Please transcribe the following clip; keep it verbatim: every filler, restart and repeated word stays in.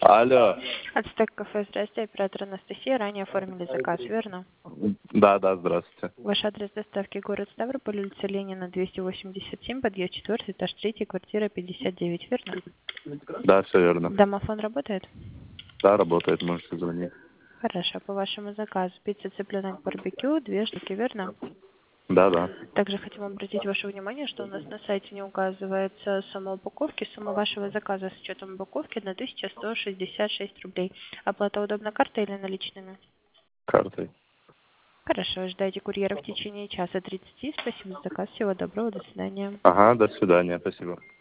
Алло. Ацтек кафе, здрасте, оператор Анастасия. Ранее оформили заказ, верно? Да, да, здравствуйте. Ваш адрес доставки город Ставрополь, улица Ленина, двести восемьдесят семь, подъезд четвертый, этаж третий, квартира пятьдесят девять, верно? Да, все верно. Домофон работает? Да, работает, можете звонить. Хорошо, по вашему заказу. Пицца цыпленок барбекю, две штуки, верно? Да, да. Также хотим обратить ваше внимание, что у нас на сайте не указывается сумма упаковки. Сумма вашего заказа с учетом упаковки одна тысяча сто шестьдесят шесть рублей. Оплата удобна картой или наличными? Картой. Хорошо, ждайте курьера в течение часа тридцати. Спасибо за заказ. Всего доброго, до свидания. Ага, до свидания, спасибо.